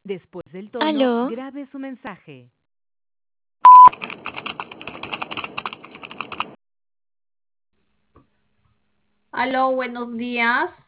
Después del tono, Aló, grabe su mensaje. Aló, buenos días.